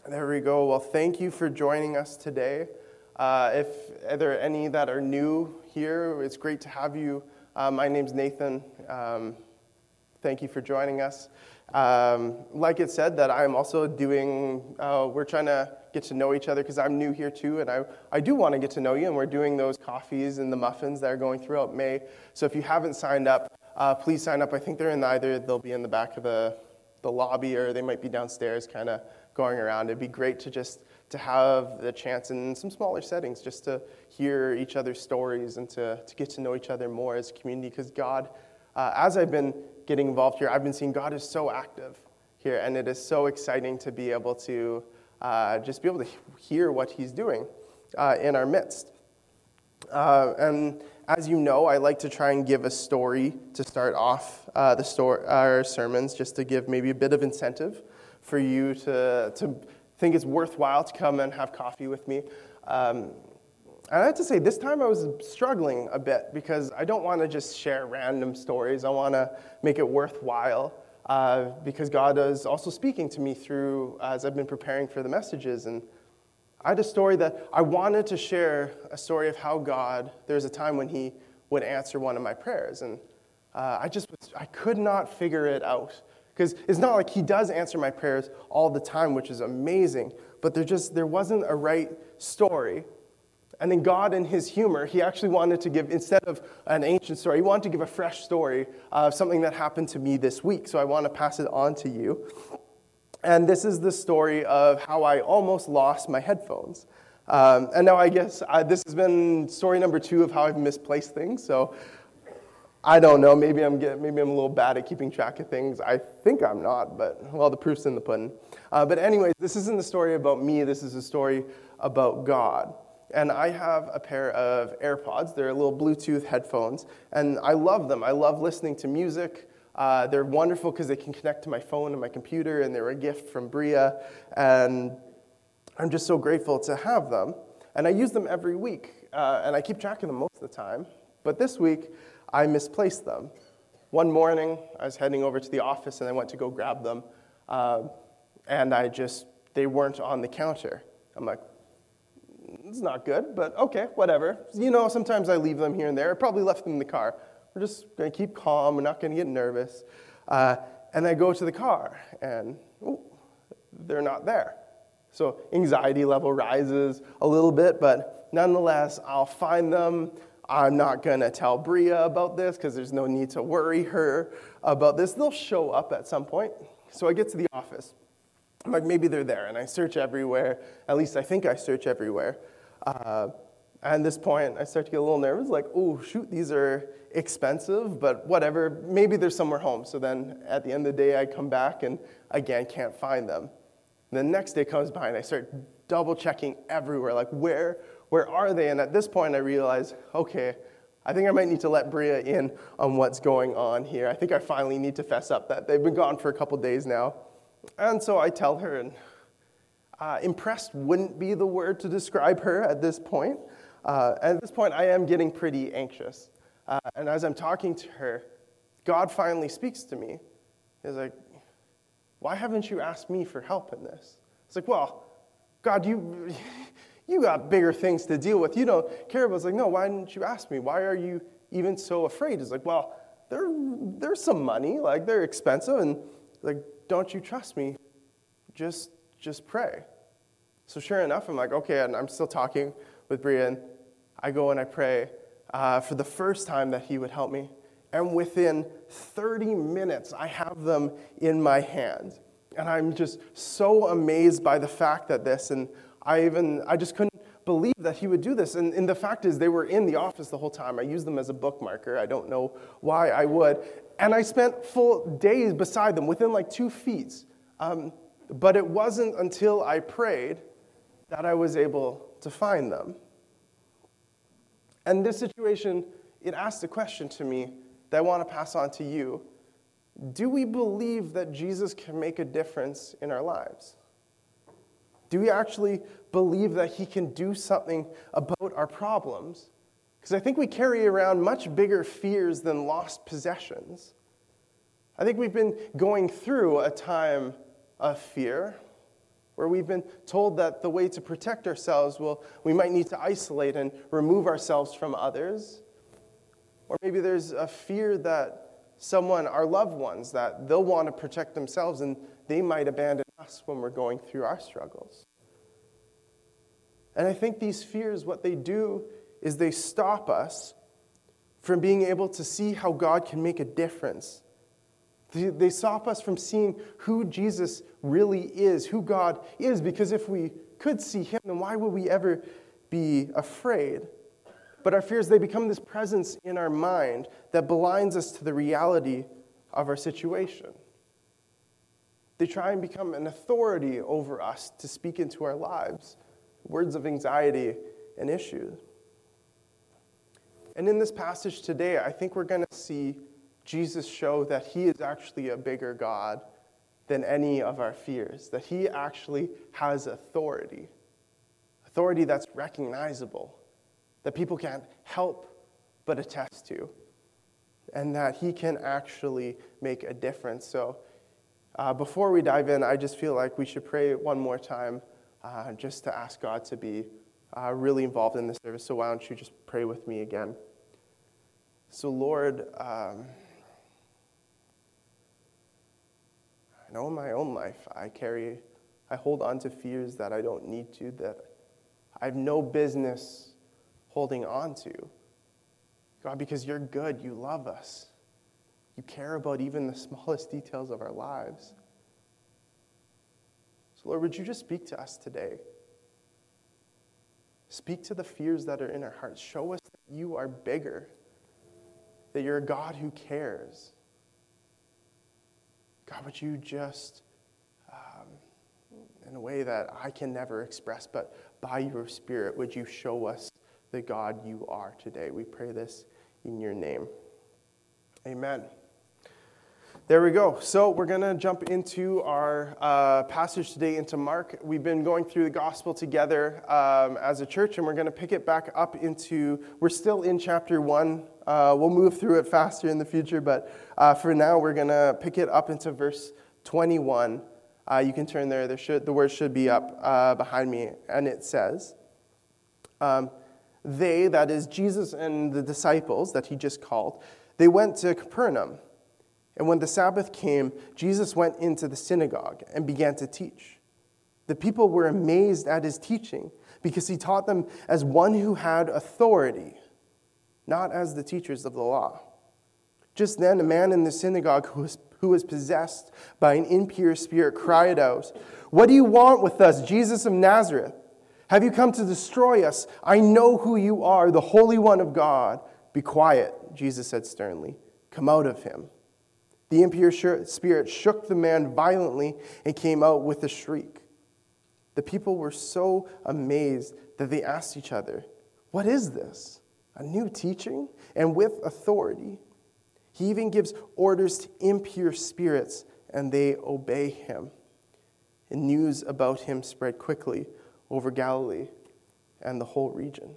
There we go. Well, thank you for joining us today. If there are any that are new here, it's great to have you. My name's Nathan. Thank you for joining us. Like it said, that I'm also we're trying to get to know each other because I'm new here too, and I do want to get to know you, and we're doing those coffees and the muffins that are going throughout May. So if you haven't signed up, please sign up. I think they'll be in the back of the lobby, or they might be downstairs kind of going around. It'd be great to have the chance in some smaller settings just to hear each other's stories and to get to know each other more as a community, because God, as I've been getting involved here, I've been seeing God is so active here, and it is so exciting to be able to just be able to hear what he's doing in our midst. And as you know, I like to try and give a story to start off our sermons, just to give maybe a bit of incentive for you to think it's worthwhile to come and have coffee with me. And I have to say, this time I was struggling a bit because I don't want to just share random stories. I want to make it worthwhile because God is also speaking to me through as I've been preparing for the messages. And I had a story that I wanted to share, a story of how God, there's a time when he would answer one of my prayers. And I could not figure it out. Because it's not like he does answer my prayers all the time, which is amazing, but there wasn't a right story. And then God, in his humor, he actually wanted to give, instead of an ancient story, he wanted to give a fresh story of something that happened to me this week. So I want to pass it on to you. And this is the story of how I almost lost my headphones. And now I guess this has been story number 2 of how I've misplaced things. So I don't know. Maybe I'm a little bad at keeping track of things. I think I'm not, but well, the proof's in the pudding. But anyways, this isn't a story about me. This is a story about God. And I have a pair of AirPods. They're little Bluetooth headphones, and I love them. I love listening to music. They're wonderful because they can connect to my phone and my computer, and they're a gift from Bria. And I'm just so grateful to have them. And I use them every week, and I keep track of them most of the time. But this week, I misplaced them. One morning, I was heading over to the office, and I went to go grab them, and they weren't on the counter. I'm like, it's not good, but okay, whatever. Sometimes I leave them here and there. I probably left them in the car. We're just going to keep calm. We're not going to get nervous. And I go to the car, and they're not there. So anxiety level rises a little bit, but nonetheless, I'll find them. I'm not going to tell Bria about this because there's no need to worry her about this. They'll show up at some point. So I get to the office. I'm like, maybe they're there. And I search everywhere. At least I think I search everywhere. And at this point, I start to get a little nervous. Like, oh, shoot, these are expensive, but whatever. Maybe they're somewhere home. So then at the end of the day, I come back and, again, can't find them. And the next day comes by, and I start double-checking everywhere. Like, where are they? And at this point, I realize, okay, I think I might need to let Bria in on what's going on here. I think I finally need to fess up that they've been gone for a couple days now. And so I tell her, and impressed wouldn't be the word to describe her at this point. At this point, I am getting pretty anxious. And as I'm talking to her, God finally speaks to me. He's like, why haven't you asked me for help in this? It's like, well, God, you got bigger things to deal with. You don't care. But it's like, no, why didn't you ask me? Why are you even so afraid? It's like, well, there's some money. Like, they're expensive. And like, don't you trust me? Just pray. So sure enough, I'm like, okay, and I'm still talking with Bria, and I go and I pray for the first time that he would help me. And within 30 minutes, I have them in my hand. And I'm just so amazed by the fact that and I just couldn't believe that he would do this. And the fact is, they were in the office the whole time. I used them as a bookmarker. I don't know why I would. And I spent full days beside them, within like 2 feet. But it wasn't until I prayed that I was able to find them. And this situation, it asked a question to me that I want to pass on to you. Do we believe that Jesus can make a difference in our lives? Do we actually believe that he can do something about our problems? Because I think we carry around much bigger fears than lost possessions. I think we've been going through a time of fear. where we've been told that the way to protect ourselves, we might need to isolate and remove ourselves from others. Or maybe there's a fear that someone, our loved ones, that they'll want to protect themselves and they might abandon us when we're going through our struggles. And I think these fears, what they do is they stop us from being able to see how God can make a difference. They stop us from seeing who Jesus really is, who God is, because if we could see him, then why would we ever be afraid? But our fears, they become this presence in our mind that blinds us to the reality of our situation. They try and become an authority over us to speak into our lives, words of anxiety and issues. And in this passage today, I think we're going to see Jesus show that he is actually a bigger God than any of our fears, that he actually has authority that's recognizable, that people can't help but attest to, and that he can actually make a difference. So before we dive in, I just feel like we should pray one more time just to ask God to be really involved in this service. So why don't you just pray with me again? So Lord, I know in my own life I hold on to fears that I don't need to, that I have no business holding on to. God, because you're good, you love us. You care about even the smallest details of our lives. So Lord, would you just speak to us today? Speak to the fears that are in our hearts. Show us that you are bigger, that you're a God who cares. God, would you just, in a way that I can never express, but by your Spirit, would you show us the God you are today? We pray this in your name. Amen. There we go. So we're going to jump into our passage today, into Mark. We've been going through the gospel together as a church, and we're going to pick it back up we're still in chapter 1. We'll move through it faster in the future, but for now, we're going to pick it up into verse 21. You can turn there. The word should be up behind me, and it says, they, that is Jesus and the disciples that he just called, they went to Capernaum. And when the Sabbath came, Jesus went into the synagogue and began to teach. The people were amazed at his teaching because he taught them as one who had authority, not as the teachers of the law. Just then, a man in the synagogue who was possessed by an impure spirit cried out, "What do you want with us, Jesus of Nazareth? Have you come to destroy us? I know who you are, the Holy One of God." "Be quiet," Jesus said sternly. "Come out of him." The impure spirit shook the man violently and came out with a shriek. The people were so amazed that they asked each other, "What is this? A new teaching? And with authority. He even gives orders to impure spirits, and they obey him." And news about him spread quickly over Galilee and the whole region.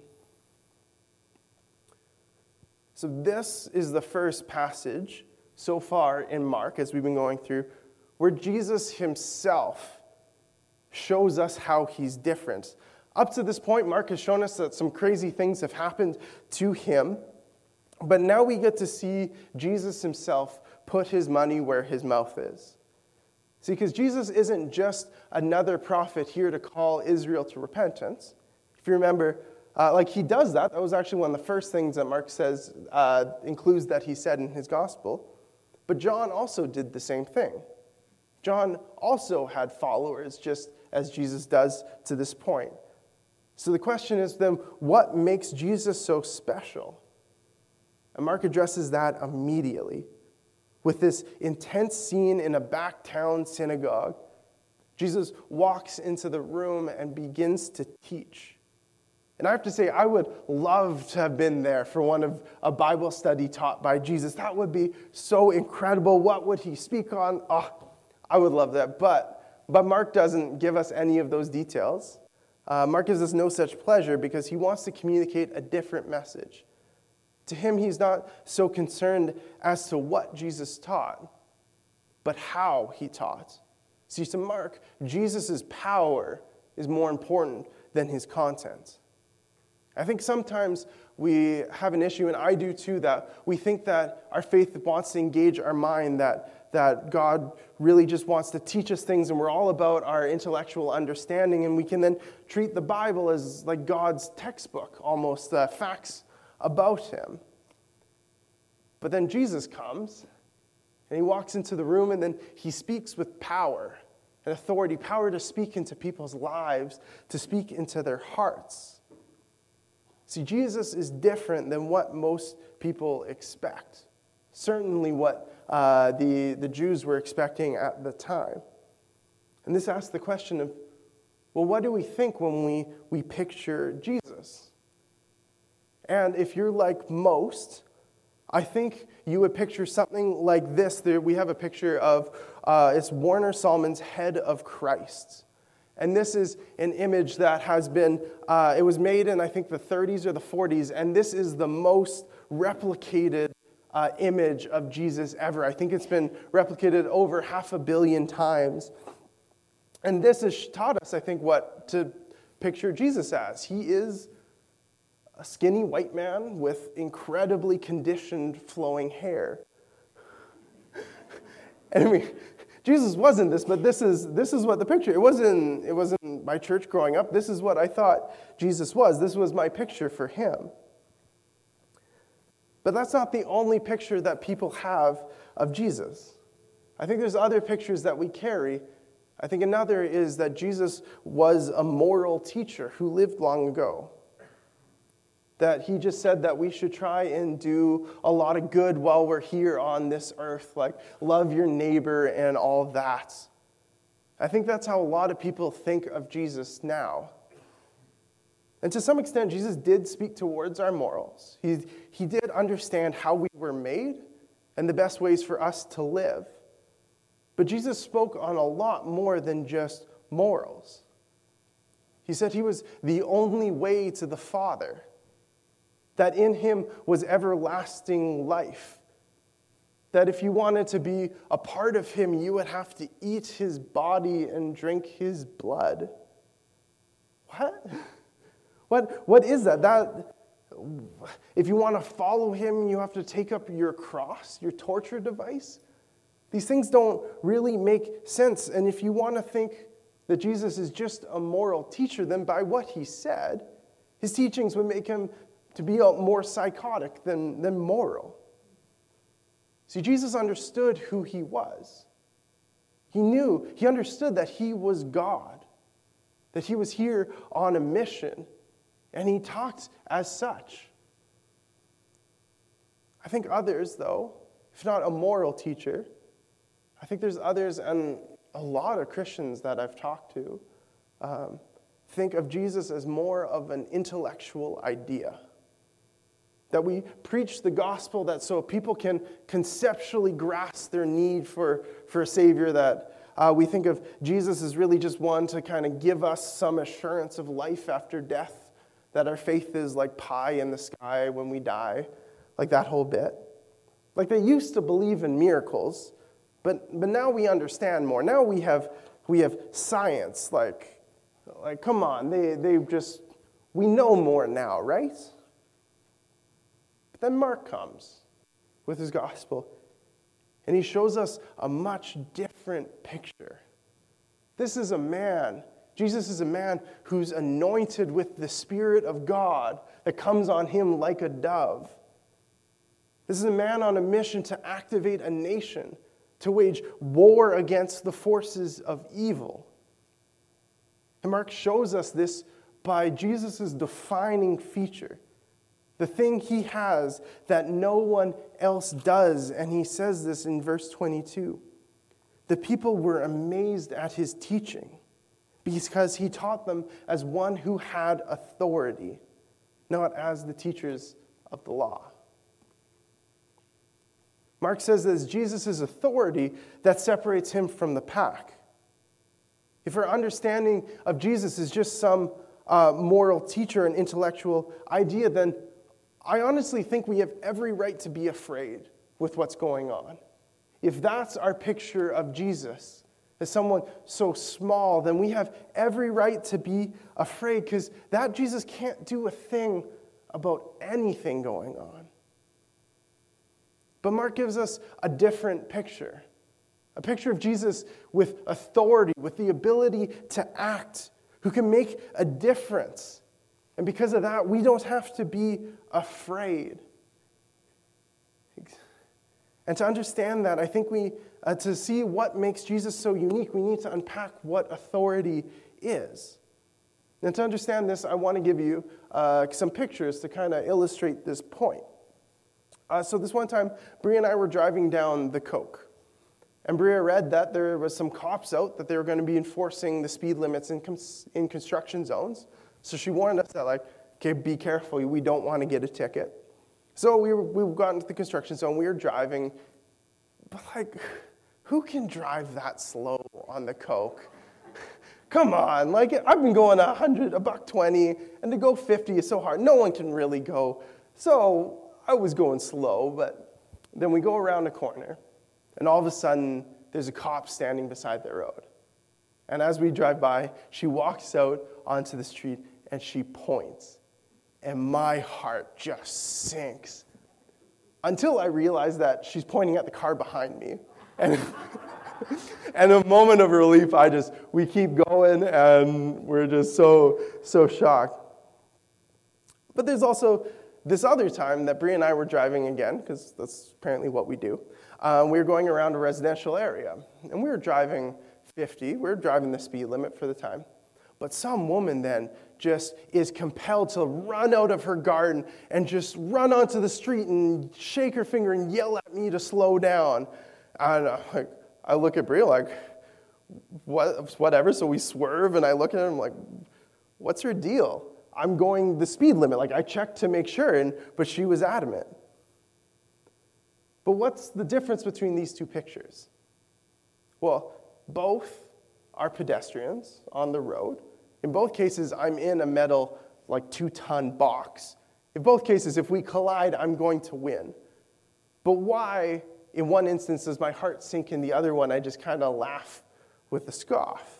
So this is the first passage so far in Mark, as we've been going through, where Jesus himself shows us how he's different. Up to this point, Mark has shown us that some crazy things have happened to him, but now we get to see Jesus himself put his money where his mouth is. See, because Jesus isn't just another prophet here to call Israel to repentance. If you remember, he does that. That was actually one of the first things that Mark says, includes that he said in his gospel. But John also did the same thing. John also had followers, just as Jesus does to this point. So the question is then, what makes Jesus so special? And Mark addresses that immediately with this intense scene in a backtown synagogue. Jesus walks into the room and begins to teach. And I have to say, I would love to have been there for one of a Bible study taught by Jesus. That would be so incredible. What would he speak on? Oh, I would love that. But Mark doesn't give us any of those details. Mark gives us no such pleasure because he wants to communicate a different message. To him, he's not so concerned as to what Jesus taught, but how he taught. See, to Mark, Jesus' power is more important than his content. I think sometimes we have an issue, and I do too, that we think that our faith wants to engage our mind, that God really just wants to teach us things, and we're all about our intellectual understanding, and we can then treat the Bible as like God's textbook, almost facts about him. But then Jesus comes, and he walks into the room, and then he speaks with power and authority, power to speak into people's lives, to speak into their hearts. See, Jesus is different than what most people expect. Certainly what the Jews were expecting at the time. And this asks the question of, well, what do we think when we picture Jesus? And if you're like most, I think you would picture something like this. We have a picture of, it's Warner Sallman's Head of Christ. And this is an image that has been, it was made in, I think, the 30s or the 40s, and this is the most replicated image of Jesus ever. I think it's been replicated over 500 million times. And this has taught us, I think, what to picture Jesus as. He is a skinny white man with incredibly conditioned flowing hair. And I mean, Jesus wasn't this, but this is what the picture. It wasn't my church growing up. This is what I thought Jesus was. This was my picture for him. But that's not the only picture that people have of Jesus. I think there's other pictures that we carry. I think another is that Jesus was a moral teacher who lived long ago. That he just said that we should try and do a lot of good while we're here on this earth, like love your neighbor and all that. I think that's how a lot of people think of Jesus now. And to some extent, Jesus did speak towards our morals. He did understand how we were made and the best ways for us to live. But Jesus spoke on a lot more than just morals. He said he was the only way to the Father, that in him was everlasting life, that if you wanted to be a part of him, you would have to eat his body and drink his blood. What is that? If you want to follow him, you have to take up your cross, your torture device. These things don't really make sense. And if you want to think that Jesus is just a moral teacher, then by what he said, his teachings would make him to be more psychotic than moral. See, Jesus understood who he was. He understood that he was God, that he was here on a mission, and he talked as such. I think others, though, if not a moral teacher, I think there's others, and a lot of Christians that I've talked to, think of Jesus as more of an intellectual idea. That we preach the gospel that so people can conceptually grasp their need for a Savior, that we think of Jesus as really just one to kind of give us some assurance of life after death, that our faith is like pie in the sky when we die, like that whole bit. Like they used to believe in miracles, but now we understand more. Now we have science, like come on, we know more now, right? But then Mark comes with his gospel, and he shows us a much different picture. Jesus is a man who's anointed with the Spirit of God that comes on him like a dove. This is a man on a mission to activate a nation, to wage war against the forces of evil. And Mark shows us this by Jesus' defining feature, the thing he has that no one else does. And he says this in verse 22. The people were amazed at his teaching, because he taught them as one who had authority, not as the teachers of the law. Mark says that it's Jesus' authority that separates him from the pack. If our understanding of Jesus is just some moral teacher and intellectual idea, then I honestly think we have every right to be afraid with what's going on. If that's our picture of Jesus, as someone so small, then we have every right to be afraid, because that Jesus can't do a thing about anything going on. But Mark gives us a different picture. A picture of Jesus with authority, with the ability to act, who can make a difference. And because of that, we don't have to be afraid. And to understand that, I think to see what makes Jesus so unique, we need to unpack what authority is. And to understand this, I want to give you some pictures to kind of illustrate this point. So this one time, Bria and I were driving down the Coke. And Bria read that there was some cops out, that they were going to be enforcing the speed limits in construction zones. So she warned us that, okay, be careful, we don't want to get a ticket. So we got into the construction zone, we were driving, but who can drive that slow on the Coke? Come on, I've been going 100, $1.20, and to go 50 is so hard. No one can really go. So I was going slow, but then we go around a corner, and all of a sudden, there's a cop standing beside the road. And as we drive by, she walks out onto the street, and she points. And my heart just sinks. Until I realize that she's pointing at the car behind me. And a moment of relief, we keep going, and we're just so shocked. But there's also this other time that Bria and I were driving again, because that's apparently what we do. We were going around a residential area, and we were driving 50. We were driving the speed limit for the time. But some woman then just is compelled to run out of her garden and just run onto the street and shake her finger and yell at me to slow down. And I look at Bria whatever, so we swerve, and I look at her and I'm like, what's her deal? I'm going the speed limit. I checked to make sure, but she was adamant. But what's the difference between these two pictures? Well, both are pedestrians on the road. In both cases, I'm in a metal, 2-ton box. In both cases, if we collide, I'm going to win. But why, in one instance, does my heart sink? In the other one, I just kind of laugh with a scoff?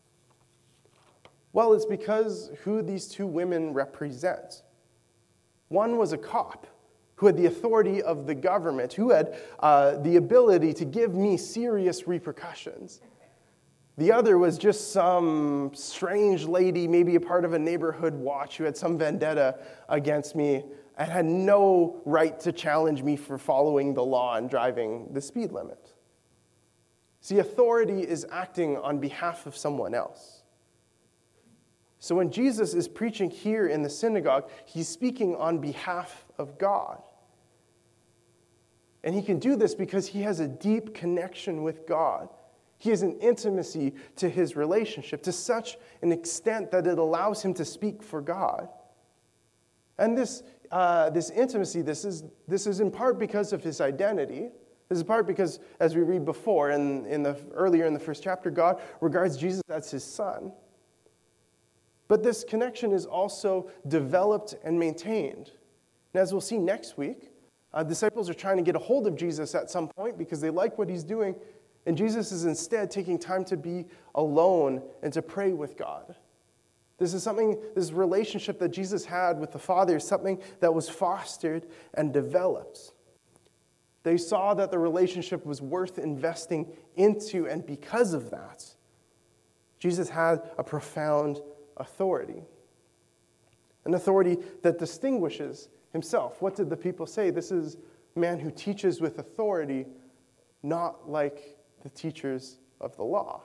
Well, it's because who these two women represent. One was a cop who had the authority of the government, who had the ability to give me serious repercussions. The other was just some strange lady, maybe a part of a neighborhood watch, who had some vendetta against me and had no right to challenge me for following the law and driving the speed limit. See, authority is acting on behalf of someone else. So when Jesus is preaching here in the synagogue, he's speaking on behalf of God. And he can do this because he has a deep connection with God. He has an intimacy to his relationship to such an extent that it allows him to speak for God. And this intimacy, this is in part because of his identity. This is in part because, as we read before, earlier in the first chapter, God regards Jesus as his son. But this connection is also developed and maintained. And as we'll see next week, disciples are trying to get a hold of Jesus at some point because they like what he's doing. And Jesus is instead taking time to be alone and to pray with God. This relationship that Jesus had with the Father is something that was fostered and developed. They saw that the relationship was worth investing into, and because of that, Jesus had a profound authority. An authority that distinguishes himself. What did the people say? This is a man who teaches with authority, not like the teachers of the law.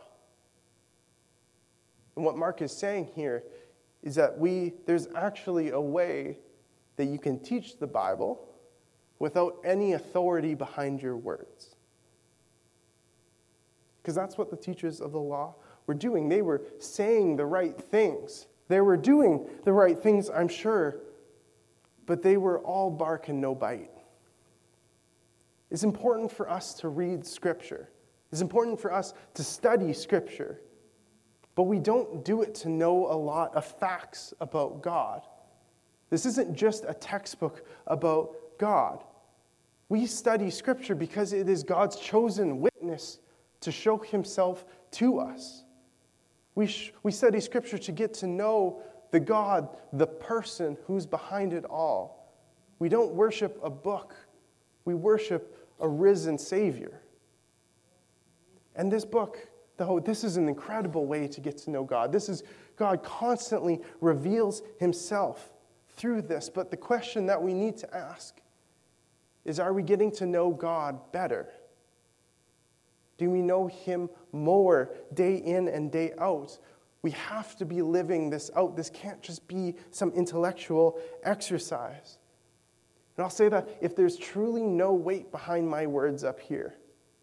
And what Mark is saying here is that there's actually a way that you can teach the Bible without any authority behind your words. Because that's what the teachers of the law were doing. They were saying the right things. They were doing the right things, I'm sure, but they were all bark and no bite. It's important for us to read Scripture. It's important for us to study Scripture. But we don't do it to know a lot of facts about God. This isn't just a textbook about God. We study Scripture because it is God's chosen witness to show himself to us. We study Scripture to get to know the God, the person who's behind it all. We don't worship a book. We worship a risen Savior. And this book, this is an incredible way to get to know God. God constantly reveals himself through this. But the question that we need to ask is, are we getting to know God better? Do we know him more day in and day out? We have to be living this out. This can't just be some intellectual exercise. And I'll say that if there's truly no weight behind my words up here,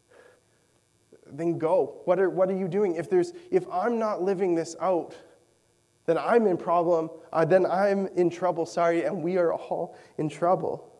then go. What are you doing? If I'm not living this out, then I'm in problem. Then I'm in trouble, and we are all in trouble.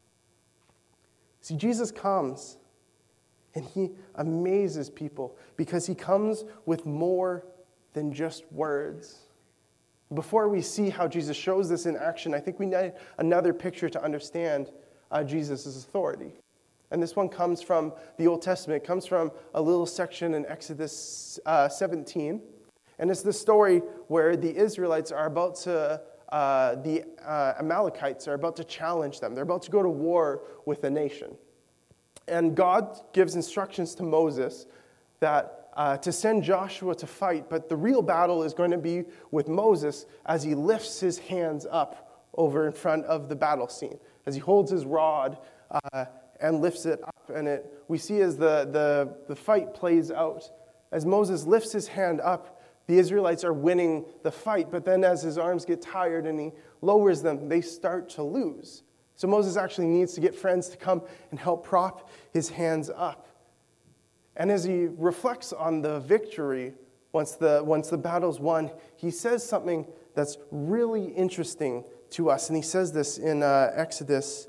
See, Jesus comes and he amazes people because he comes with more than just words. Before we see how Jesus shows this in action, I think we need another picture to understand Jesus' authority. And this one comes from the Old Testament. It comes from a little section in Exodus 17. And it's the story where the Israelites are about to, the Amalekites are about to challenge them. They're about to go to war with a nation. And God gives instructions to Moses that to send Joshua to fight, but the real battle is going to be with Moses as he lifts his hands up over in front of the battle scene, as he holds his rod and lifts it up. And we see as the fight plays out, as Moses lifts his hand up, the Israelites are winning the fight, but then as his arms get tired and he lowers them, they start to lose. So Moses actually needs to get friends to come and help prop his hands up. And as he reflects on the victory, once the battle's won, he says something that's really interesting to us. And he says this in Exodus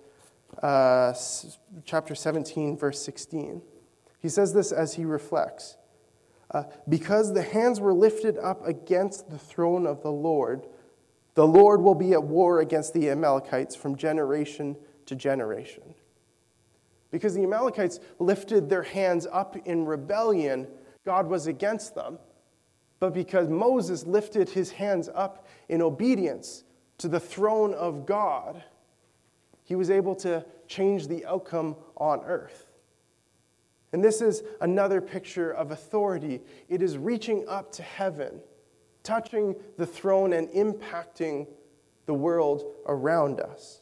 chapter 17, verse 16. He says this as he reflects. Because the hands were lifted up against the throne of the Lord will be at war against the Amalekites from generation to generation. Because the Amalekites lifted their hands up in rebellion, God was against them. But because Moses lifted his hands up in obedience to the throne of God, he was able to change the outcome on earth. And this is another picture of authority. It is reaching up to heaven, touching the throne and impacting the world around us.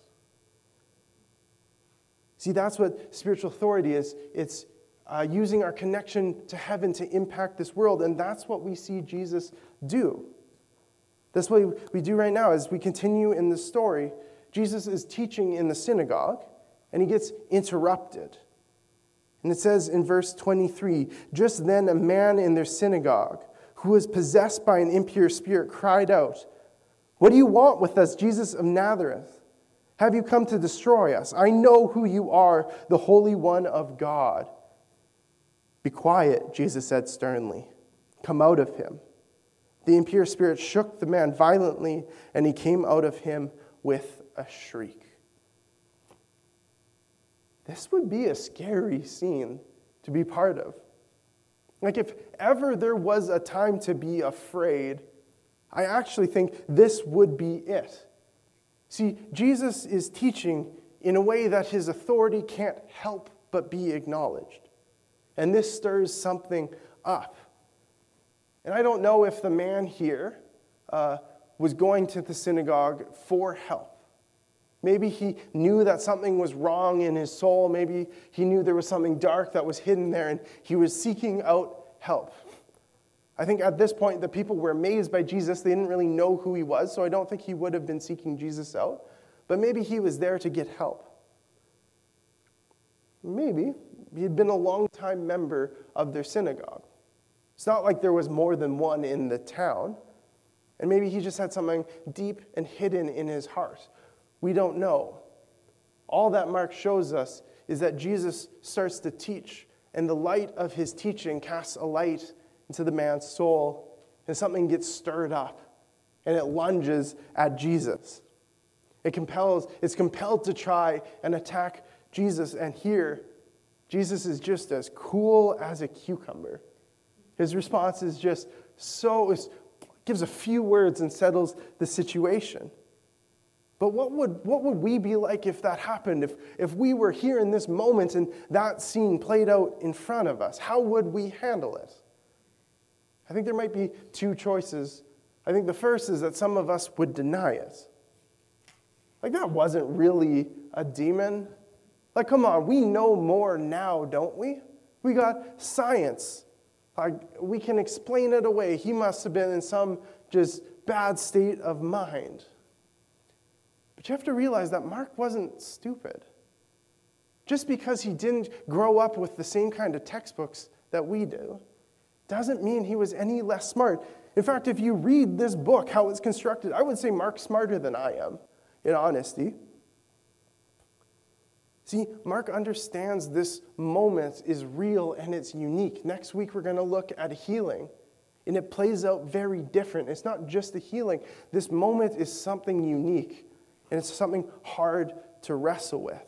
See, that's what spiritual authority is. It's using our connection to heaven to impact this world, and that's what we see Jesus do. That's what we do right now. As we continue in the story, Jesus is teaching in the synagogue, and he gets interrupted. And it says in verse 23, "Just then a man in their synagogue, who was possessed by an impure spirit, cried out, 'What do you want with us, Jesus of Nazareth? Have you come to destroy us? I know who you are, the Holy One of God.' 'Be quiet,' Jesus said sternly. 'Come out of him.' The impure spirit shook the man violently, and he came out of him with a shriek." This would be a scary scene to be part of. Like, if ever there was a time to be afraid, I actually think this would be it. See, Jesus is teaching in a way that his authority can't help but be acknowledged. And this stirs something up. And I don't know if the man here was going to the synagogue for help. Maybe he knew that something was wrong in his soul. Maybe he knew there was something dark that was hidden there, and he was seeking out help. I think at this point, the people were amazed by Jesus. They didn't really know who he was, so I don't think he would have been seeking Jesus out. But maybe he was there to get help. Maybe he had been a long-time member of their synagogue. It's not like there was more than one in the town. And maybe he just had something deep and hidden in his heart. We don't know. All that Mark shows us is that Jesus starts to teach, and the light of his teaching casts a light into the man's soul, and something gets stirred up, and it lunges at Jesus. It's compelled to try and attack Jesus, and here, Jesus is just as cool as a cucumber. His response is just gives a few words and settles the situation. But what would we be like if that happened? If we were here in this moment and that scene played out in front of us? How would we handle it? I think there might be two choices. I think the first is that some of us would deny it. Like, that wasn't really a demon. Like, come on, we know more now, don't we? We got science. Like, we can explain it away. He must have been in some just bad state of mind. But you have to realize that Mark wasn't stupid. Just because he didn't grow up with the same kind of textbooks that we do doesn't mean he was any less smart. In fact, if you read this book, how it's constructed, I would say Mark's smarter than I am, in honesty. See, Mark understands this moment is real and it's unique. Next week, we're going to look at healing, and it plays out very different. It's not just a healing. This moment is something unique, and it's something hard to wrestle with.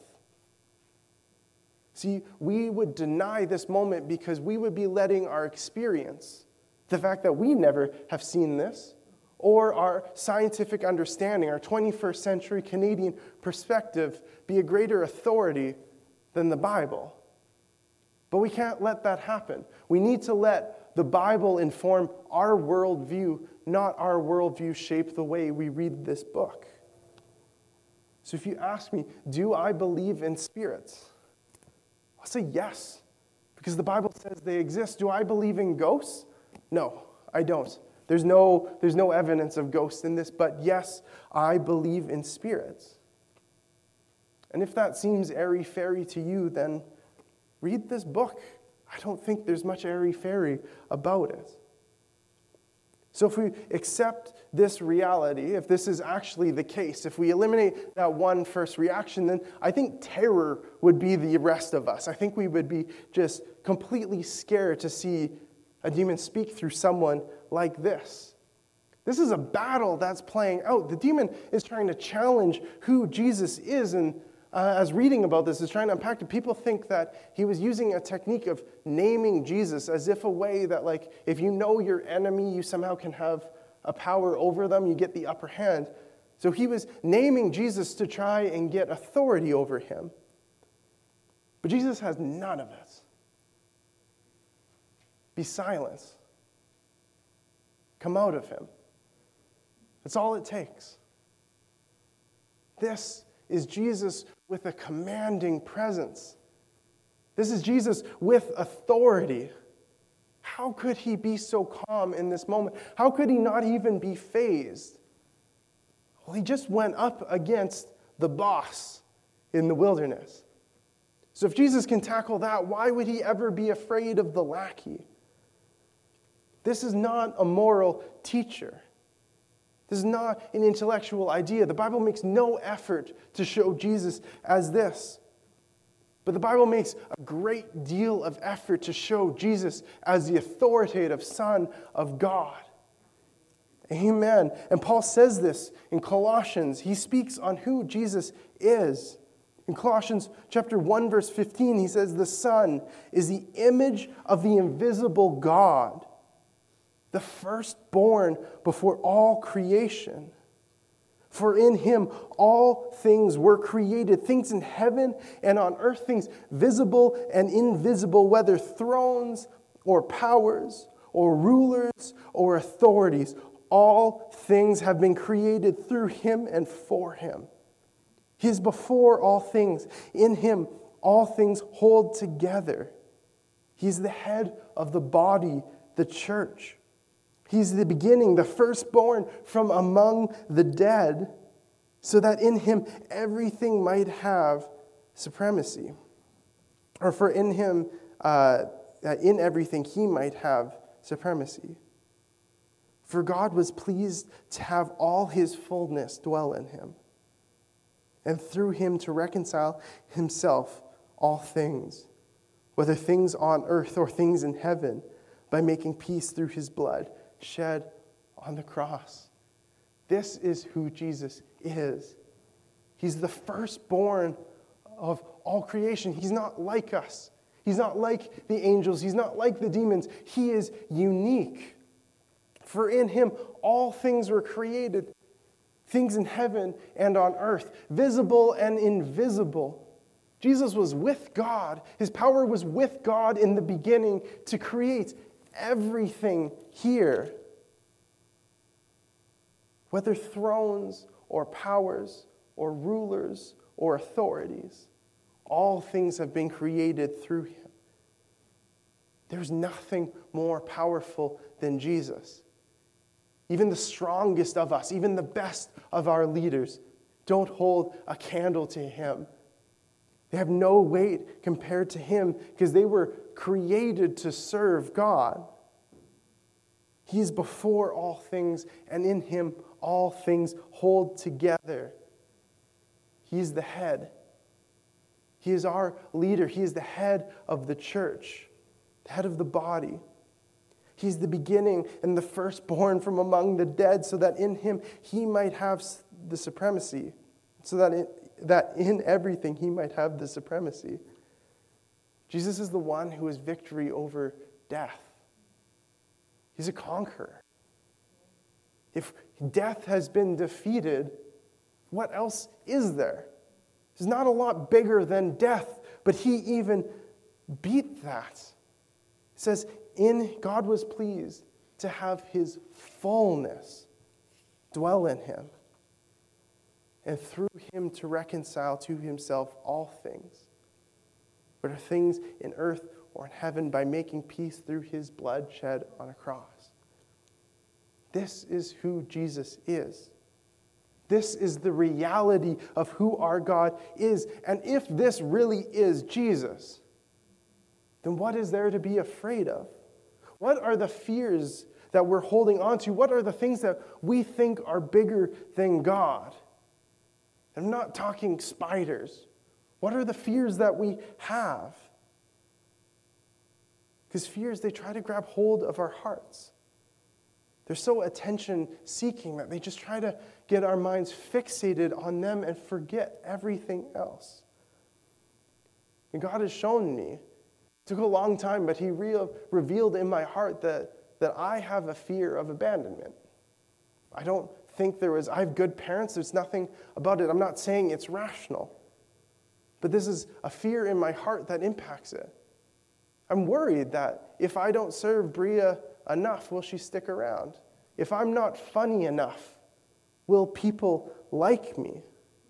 See, we would deny this moment because we would be letting our experience, the fact that we never have seen this, or our scientific understanding, our 21st century Canadian perspective, be a greater authority than the Bible. But we can't let that happen. We need to let the Bible inform our worldview, not our worldview shape the way we read this book. So if you ask me, do I believe in spirits? I'll say yes, because the Bible says they exist. Do I believe in ghosts? No, I don't. There's no evidence of ghosts in this, but yes, I believe in spirits. And if that seems airy-fairy to you, then read this book. I don't think there's much airy-fairy about it. So if we accept this reality, if this is actually the case, if we eliminate that one first reaction, then I think terror would be the rest of us. I think we would be just completely scared to see a demon speak through someone like this. This is a battle that's playing out. The demon is trying to challenge who Jesus is, and as reading about this is trying to unpack it, people think that he was using a technique of naming Jesus as if a way that, like, if you know your enemy, you somehow can have a power over them, you get the upper hand. So he was naming Jesus to try and get authority over him. But Jesus has none of it. Be silent. Come out of him. That's all it takes. This is Jesus with a commanding presence. This is Jesus with authority. How could he be so calm in this moment? How could he not even be fazed? Well, he just went up against the boss in the wilderness. So if Jesus can tackle that, why would he ever be afraid of the lackey? This is not a moral teacher. This is not an intellectual idea. The Bible makes no effort to show Jesus as this. But the Bible makes a great deal of effort to show Jesus as the authoritative Son of God. Amen. And Paul says this in Colossians. He speaks on who Jesus is. In Colossians chapter 1, verse 15, he says, "The Son is the image of the invisible God, the firstborn before all creation. For in him all things were created, things in heaven and on earth, things visible and invisible, whether thrones or powers or rulers or authorities. All things have been created through him and for him. He is before all things. In him all things hold together. He is the head of the body, the church. He's the beginning, the firstborn from among the dead, so that in him everything might have supremacy. Or for in him, in everything he might have supremacy. For God was pleased to have all his fullness dwell in him, and through him to reconcile himself all things, whether things on earth or things in heaven, by making peace through his blood shed on the cross. This is who Jesus is. He's the firstborn of all creation. He's not like us. He's not like the angels. He's not like the demons. He is unique. For in him all things were created, things in heaven and on earth, visible and invisible. Jesus was with God. His power was with God in the beginning to create everything here. Whether thrones or powers or rulers or authorities, all things have been created through him. There's nothing more powerful than Jesus. Even the strongest of us, even the best of our leaders, don't hold a candle to him. They have no weight compared to him because they were created to serve God. He is before all things, and in him all things hold together. He is the head. He is our leader. He is the head of the church, the head of the body. He's the beginning and the firstborn from among the dead, so that in him he might have the supremacy, so that in everything he might have the supremacy. Jesus is the one who has victory over death. He's a conqueror. If death has been defeated, what else is there? There's not a lot bigger than death, but he even beat that. It says, God was pleased to have his fullness dwell in him, and through him to reconcile to himself all things, whether things in earth or in heaven, by making peace through his blood shed on a cross. This is who Jesus is. This is the reality of who our God is. And if this really is Jesus, then what is there to be afraid of? What are the fears that we're holding on to? What are the things that we think are bigger than God? I'm not talking spiders. What are the fears that we have? Because fears, they try to grab hold of our hearts. They're so attention-seeking that they just try to get our minds fixated on them and forget everything else. And God has shown me, it took a long time, but he revealed in my heart that I have a fear of abandonment. I don't think I have good parents, there's nothing about it. I'm not saying it's rational. But this is a fear in my heart that impacts it. I'm worried that if I don't serve Bria enough, will she stick around? If I'm not funny enough, will people like me?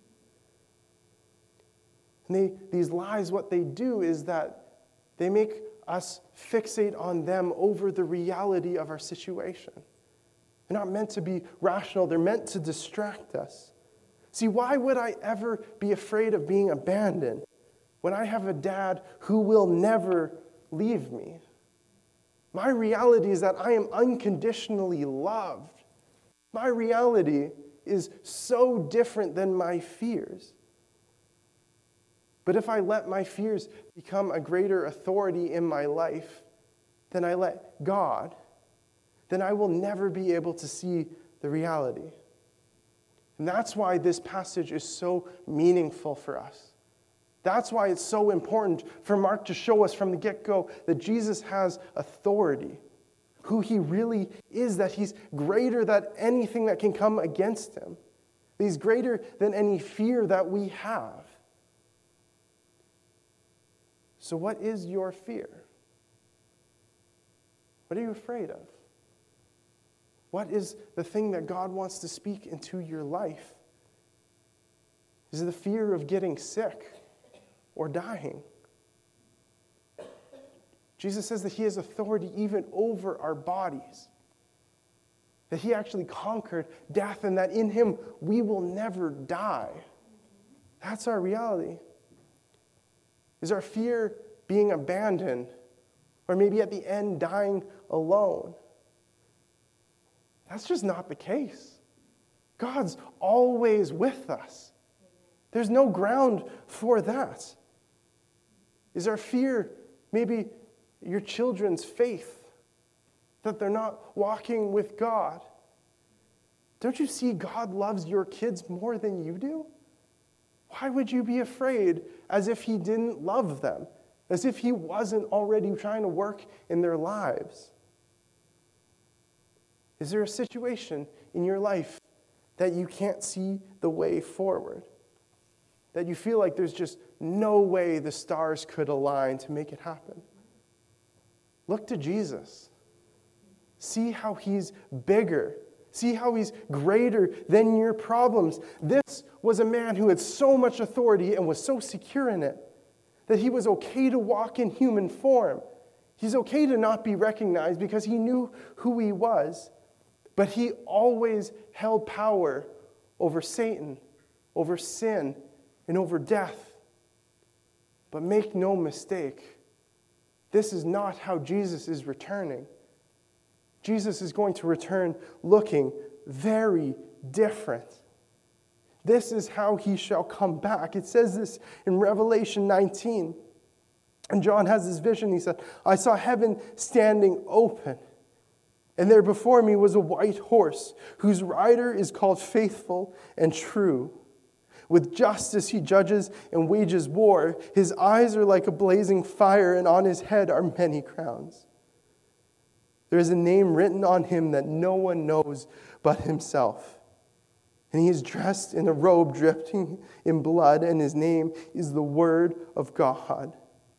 And these lies, what they do is that they make us fixate on them over the reality of our situation. They're not meant to be rational. They're meant to distract us. See, why would I ever be afraid of being abandoned when I have a dad who will never leave me? My reality is that I am unconditionally loved. My reality is so different than my fears. But if I let my fears become a greater authority in my life than I let God, then I will never be able to see the reality. And that's why this passage is so meaningful for us. That's why it's so important for Mark to show us from the get-go that Jesus has authority, who he really is, that he's greater than anything that can come against him. He's greater than any fear that we have. So what is your fear? What are you afraid of? What is the thing that God wants to speak into your life? Is it the fear of getting sick or dying? Jesus says that he has authority even over our bodies, that he actually conquered death, and that in him we will never die. That's our reality. Is our fear being abandoned, or maybe at the end dying alone? That's just not the case. God's always with us. There's no ground for that. Is our fear maybe your children's faith, that they're not walking with God? Don't you see God loves your kids more than you do? Why would you be afraid as if he didn't love them, as if he wasn't already trying to work in their lives. Is there a situation in your life that you can't see the way forward? That you feel like there's just no way the stars could align to make it happen? Look to Jesus. See how he's bigger. See how he's greater than your problems. This was a man who had so much authority and was so secure in it that he was okay to walk in human form. He's okay to not be recognized because he knew who he was. But he always held power over Satan, over sin, and over death. But make no mistake, this is not how Jesus is returning. Jesus is going to return looking very different. This is how he shall come back. It says this in Revelation 19. And John has this vision. He said, I saw heaven standing open. And there before me was a white horse, whose rider is called Faithful and True. With justice he judges and wages war. His eyes are like a blazing fire, and on his head are many crowns. There is a name written on him that no one knows but himself. And he is dressed in a robe dripping in blood, and his name is the Word of God.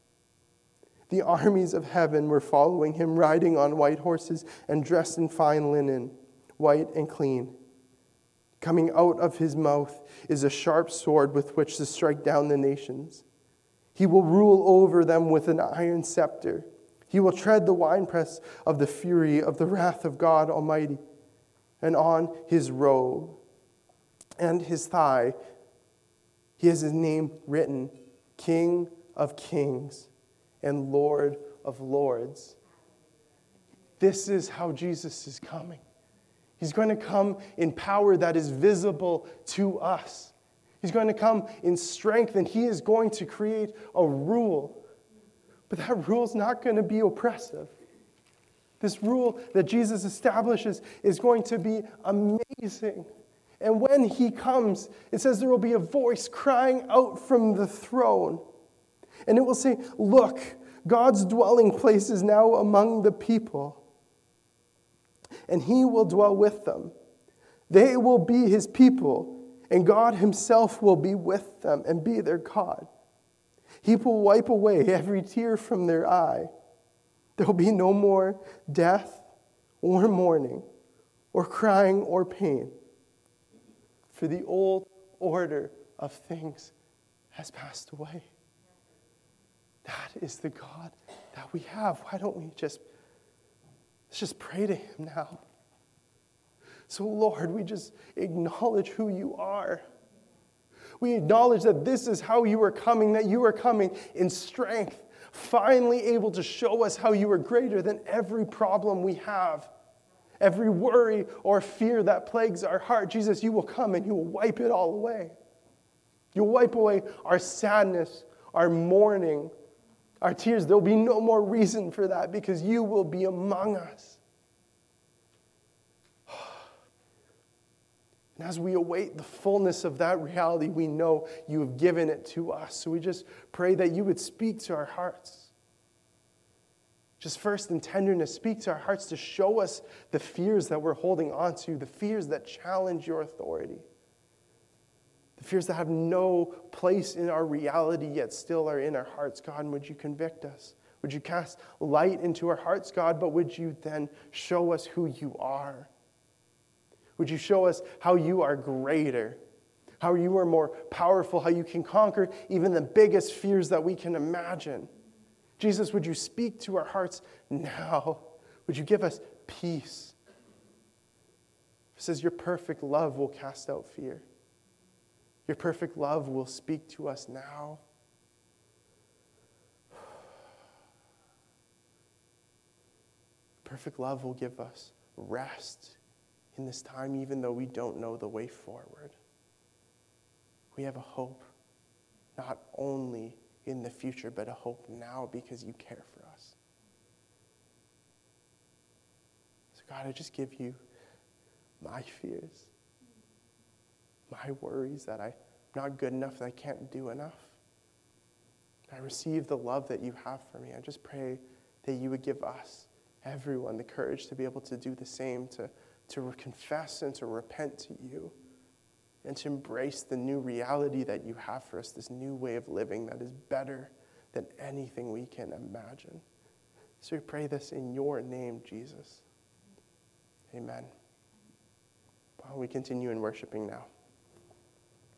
The armies of heaven were following him, riding on white horses and dressed in fine linen, white and clean. Coming out of his mouth is a sharp sword with which to strike down the nations. He will rule over them with an iron scepter. He will tread the winepress of the fury of the wrath of God Almighty. And on his robe and his thigh, he has his name written, King of Kings and Lord of Lords. This is how Jesus is coming. He's going to come in power that is visible to us. He's going to come in strength, and he is going to create a rule. But that rule is not going to be oppressive. This rule that Jesus establishes is going to be amazing. And when he comes, it says there will be a voice crying out from the throne. And it will say, look, God's dwelling place is now among the people, and he will dwell with them. They will be his people, and God himself will be with them and be their God. He will wipe away every tear from their eye. There will be no more death or mourning or crying or pain, for the old order of things has passed away. That is the God that we have. Why don't we let's just pray to him now. So Lord, we just acknowledge who you are. We acknowledge that this is how you are coming, that you are coming in strength, finally able to show us how you are greater than every problem we have, every worry or fear that plagues our heart. Jesus, you will come and you will wipe it all away. You'll wipe away our sadness, our mourning, our tears. There'll be no more reason for that because you will be among us. And as we await the fullness of that reality, we know you have given it to us. So we just pray that you would speak to our hearts. Just first in tenderness, speak to our hearts to show us the fears that we're holding on to, the fears that challenge your authority, the fears that have no place in our reality yet still are in our hearts. God, and would you convict us? Would you cast light into our hearts, God, but would you then show us who you are? Would you show us how you are greater, how you are more powerful, how you can conquer even the biggest fears that we can imagine? Jesus, would you speak to our hearts now? Would you give us peace? It says your perfect love will cast out fear. Your perfect love will speak to us now. Perfect love will give us rest in this time, even though we don't know the way forward. We have a hope, not only in the future, but a hope now because you care for us. So God, I just give you my fears, my worries that I'm not good enough, that I can't do enough. I receive the love that you have for me. I just pray that you would give us, everyone, the courage to be able to do the same, to confess and to repent to you, and to embrace the new reality that you have for us, this new way of living that is better than anything we can imagine. So we pray this in your name, Jesus. Amen. Well, we continue in worshiping now.